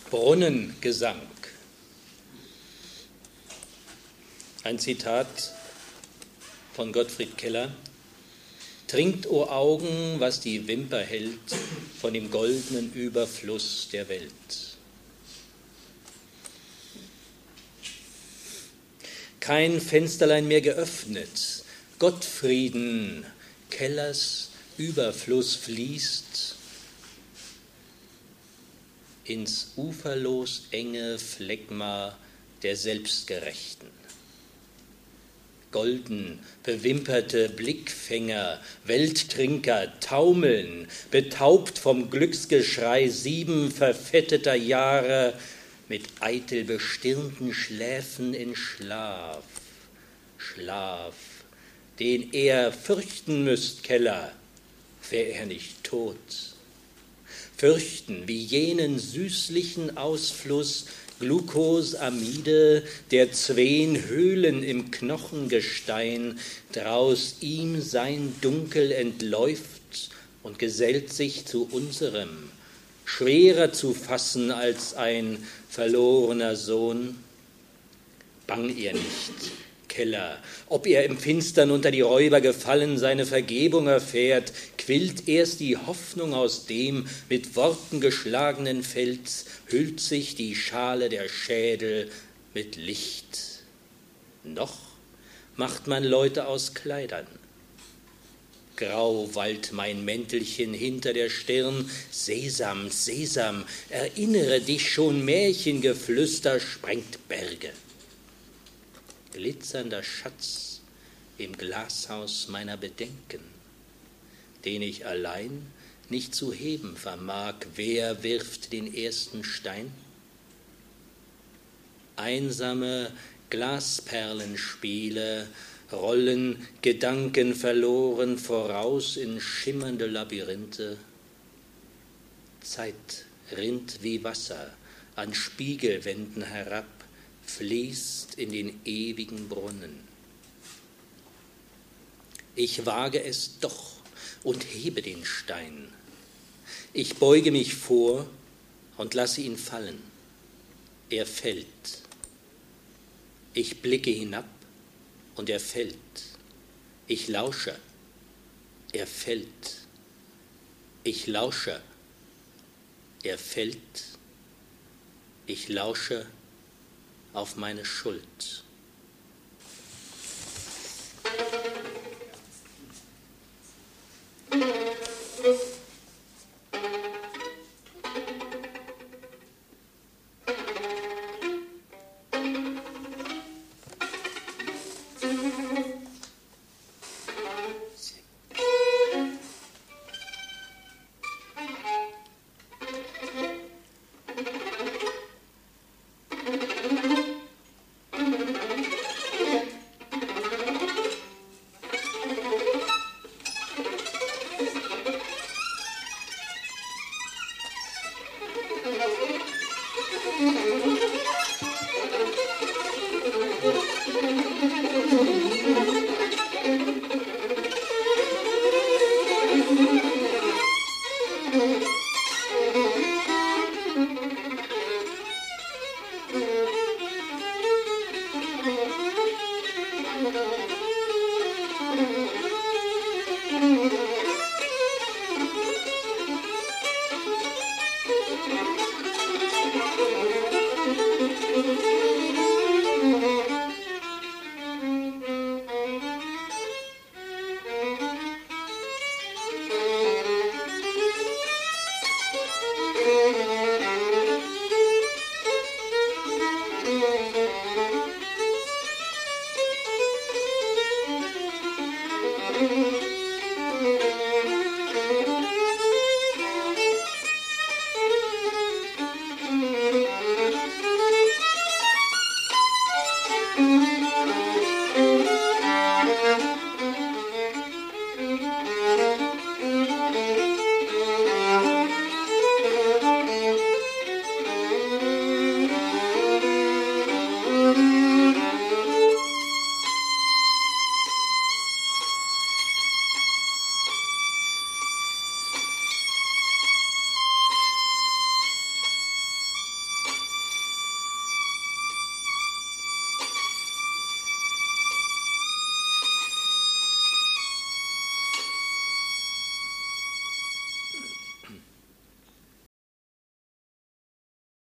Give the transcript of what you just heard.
Brunnengesang. Ein Zitat von Gottfried Keller. Trinkt, o Augen, was die Wimper hält, von dem goldenen Überfluss der Welt. Kein Fensterlein mehr geöffnet, Gottfrieden, Kellers Überfluss fließt ins uferlos enge Phlegma der Selbstgerechten. Golden bewimperte Blickfänger, Welttrinker taumeln, betaubt vom Glücksgeschrei 7 verfetteter Jahre, mit eitel bestirnten Schläfen in Schlaf, Schlaf, den er fürchten müsst, Keller, wär er nicht tot. Fürchten wie jenen süßlichen Ausfluss Glucosamide, der 2 Höhlen im Knochengestein draus ihm sein Dunkel entläuft und gesellt sich zu unserem, schwerer zu fassen als ein verlorener Sohn. Bang ihr nicht, Keller, ob er im Finstern unter die Räuber gefallen seine Vergebung erfährt, quillt erst die Hoffnung aus dem mit Worten geschlagenen Fels, hüllt sich die Schale der Schädel mit Licht. Noch macht man Leute aus Kleidern. Grau wallt mein Mäntelchen hinter der Stirn, Sesam, Sesam, erinnere dich schon, Märchengeflüster sprengt Berge. Glitzernder Schatz im Glashaus meiner Bedenken, den ich allein nicht zu heben vermag, wer wirft den ersten Stein? Einsame Glasperlenspiele rollen Gedanken verloren voraus in schimmernde Labyrinthe. Zeit rinnt wie Wasser an Spiegelwänden herab, fließt in den ewigen Brunnen. Ich wage es doch und hebe den Stein. Ich beuge mich vor und lasse ihn fallen. Er fällt. Ich blicke hinab und er fällt. Ich lausche. Er fällt. Ich lausche. Er fällt. Ich lausche auf meine Schuld.